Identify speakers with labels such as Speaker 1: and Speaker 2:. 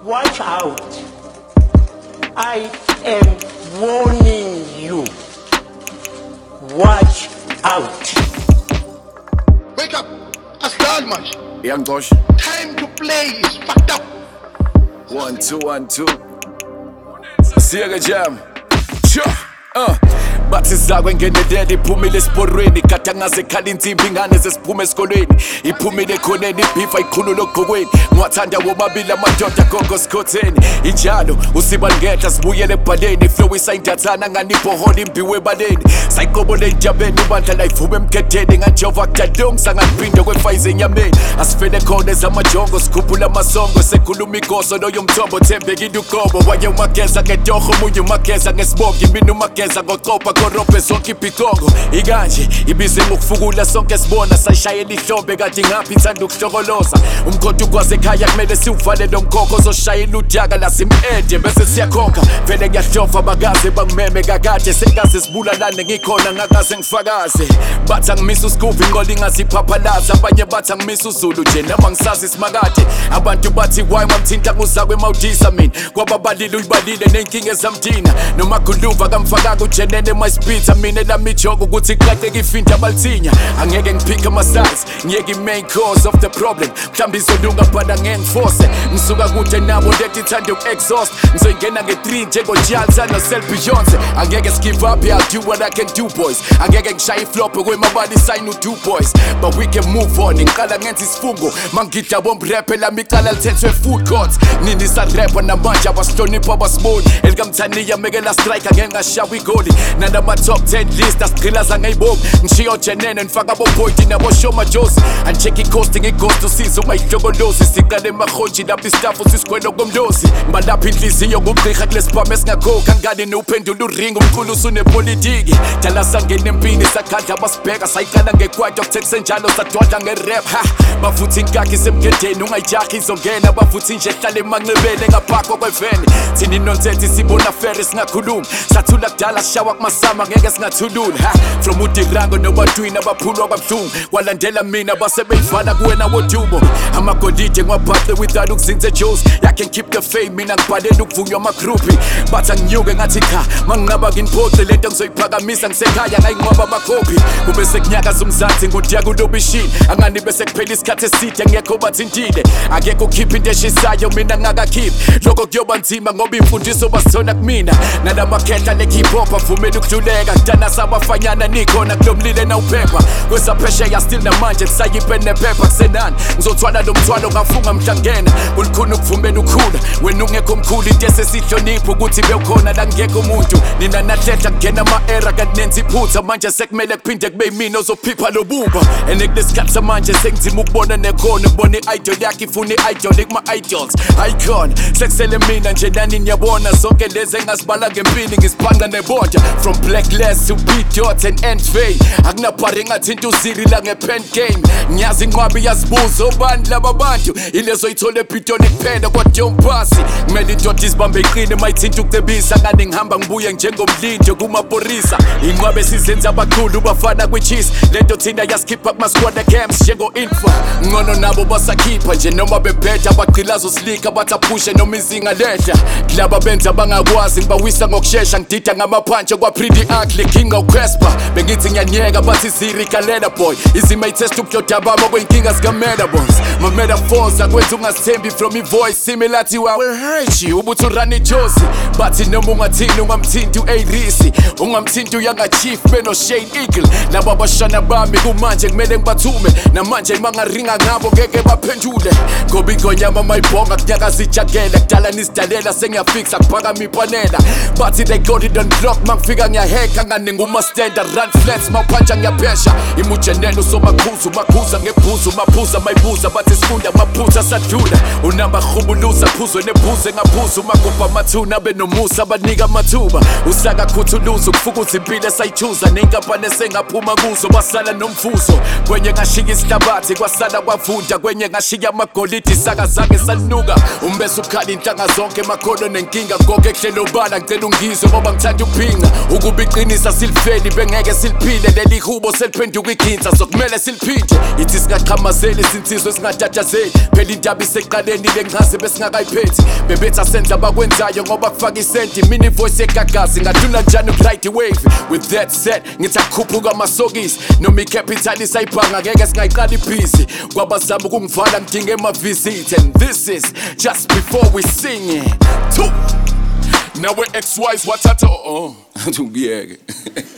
Speaker 1: Watch out. I am warning you. Watch out.
Speaker 2: Wake up! Aslan, man.
Speaker 3: Young Gosh.
Speaker 2: Time to play is fucked up.
Speaker 3: 1, 2, 1, 2. Siyaga jam. Sure. Bathi zakwe ngenedede iphumile esiporweni kade ngazekhala insimbi ingane zesiphume esikolweni iphumile khoneni ibhifa ikhulu logqokweni ngiwathanda womabili amadoda gogo sikhotheni injalo usiba ngehla sibuyele ebhaleni flow isayindathana nganiphohola imbiwe ebaleni sayiqobole ejabeni ubandla layivume emkhetheni ngajova kudalong sangaphinde kwefayize enyameni asifele khona ezamajongo sikhuphula amasongo sekhuluma igoso loyo mthombo thembekile uqobo waye umageza ngetoho omunye umageza ngesibongo mina umageza ngoqopha korobhe zonke ibhikongo ikanje ibize ngokufukula sonke sibona sayishayela ihlombe kade ngaphi ithanda ukuhlokoloza umkhonto ukwaze ekhaya kumele siwuvale lo mkhokho ozoshayela udaka lasimede bese siyakhokha vele ngiyahlofa bakaze bangimeme kakade sengaze sibulalane ngikhona ngakaze ngifakaze bathi angimisa usikuvi inqola ingaziphaphalaza abanye bathi angimisa uzulu nje noma ngisazi isimakade abantu bathi why mamthinta kuzakwe mawudisa mina kwababalile uyibalile nenkinga ezamthina noma guluva kamfakaka ujenene maspitha mina lami joke ukuthi qaqeke ifinta balthinya angeke ngiphike ama-sides ngiyeke i-main cause of the problem mhlawumbe izolunga phana ngengiforce ngisuka kude nabo ndethi ithanda uku-exhaust ngizoyingena nge-3 njengojalsa nosel beyonce angeke skive up I'll do what I can do boys angeke ngishaye iflop kwemabali sign u-2 boys but we can move on ngiqala ngenza isifungo mangidla bomraphe lami icala lithethwe food courts nini sarapha namanje abasihlonipha abasiboni elikamthaniya mekela strike angeke ngashawa igoli nanama-top 10 list asigqilaza ngayibombi ngishiyo jenene nifaka aboboydi naboshoma josi ancheck i-cost ngighost usiza ungayihlokolozi siqale emahonji lapho istafu sisikwelo komlozi ngibalapha inhliziyo ngugqirha kulesibhamu esingakhokha ngani niwuphendula uringa umkhulu usunepolitiki dala sangena empini sakhandla abasibheka sayiqala ngekwayto kuthe kusenjalo sadwadla nge-rap ha bafuthi inkakhi semgedeni ungayijahi izongena bafuthi nje hlale emanxebeni engaphakho kwevene thini nonsense sibona fere singakhulumi sathula kudala sishawa kumasama ngeke singathulula ha from udirango nobadwini abaphulwa kwabuhlungu kwalandela mina basebeyivala kuwena wodumo amagolide ngwabhaqe without ukuzinze jos yakhe keep the fame mina ngibhalela ukuvunywa amagruphi bathi anginyuke ngathi cha manginqaba nginiphoxe lento ngizoyiphakamisa ngisekhaya ngayinqwaba abakhophi kube sekunyakaza umzansi ngudiya kulobishini angani bese kuphela isikhathi eside ngekho bathintile akekho khipha into eshisayo mina ngakakhiphi lokho kuyoba nzima ngoba imfundiso basithola kumina nalamakhehla le-hip hop avumela ukudluleka kudana sabafanyana nikhona kulomlile nawuphepha kwesaphesheya still namanje kusayipeni nephepha kusenani ngizothwala lo mthwalo ngafunga mhlangena ulikhuna ukuvumela ukhula wena ungekho mkhulu into esesihlonipho ukuthi bewukhona la ngekho umuntu nina nahlehla kungena ama-era kanti nenza iphutha manje sekumele kuphinde kube yimina ozophipha lobumba and kulesikhathi samanje sengizima ukubona nekhono ukubona i-idol yakhe ifuna i-idol kuma-idols icon sekusele mina nje nani niyabona zonke lezi engazibala ngempini ngisiphanqa neboda from blacklist to B-dot and N-Fay akunabhari engathinta uziri la nge-pen game ngiyazi inqwabi yazibuza obani laba bantu ilezo yithole ebhitoni kuphela kwaDyompasi kumele indoda izibambe iqine mayithinta ukutebisa ngani ngihamba ngibuye njengomlindo kumaporisa inqwabi esizenza abakhulu bafana kwi-cheese lento thina yasikhipha kuma-squad camps njengo-infa ngcono nabo basakhipha nje noma bebheda abagqilazo silika bathi aphushe noma izinga lehla kulaba benza bangakwazi ngibawisa ngokushesha ngidida ngamaphantshi kwa-pretty ugly king of-crespa bengithi ngiyanyeka bathi zirikalela boy izima itest ubudoda babo kwey'nkinga zika-metaboys ma-metaphors akwenza ungasithembi from i-voice similathi I will hurt you ubuthi urani ijosi bathi noma ungathini ungamthinti u-arisi ungamthinti uyanga-chief beno-shane eagle laba abashana bami kumanje kumele ngibathume namanje mangaringa ngabo ngeke baphendule ngoba ingonyama mayibhonga kunyakaza ijagela kudala nizidalela sengiyafixa kuphakama ipanela bathi they got it on block mangifika ngiyaheka ngani ngumastenda run flats mawuphanja ngiyaphesha imujenelo somakhuzu makhuza ngebhuzu maphuza mayibuza bathi sifunda maphutha sadlula unamba rhubuluza phuzwe nebhuze ngaphuza umagubha amathuna benomusa abanika amathuba usaka khuthuluza ukufukuza impilo esayithuza nenkampani esengaphuma kuzo basala nomfuzo kwenye ngashiya isihlabathi kwasala kwavunda kwenye ngashiya amagolidi saka zange salunuka umbese ukhala inhlanga zonke makhono nenkinga ngoke kuhlelo bala ngicela ungizwe ngoba ngithanda ukuphinga Kuba iqinisa silifeni bengeke siliphile leli hubo seliphenduka iginsa sokumele siliphinde ithi singaqhamazeli isinsizwe singatatazeli phela indaba iseqaleni lengazi besingakayiphethi bebethi asenza abakwenzayo ngoba kufaka isenti mini voice egagazi ngadlula njani ukuride wave with that said ngithi akukhuphuka amasokisi noma icapital isayibhanga ngeke singayiqala ibhizi kwabazama ukungivala ngidinga ema-visit and this is just before we sing it. Nawe ex-wise wathatha ngiyeke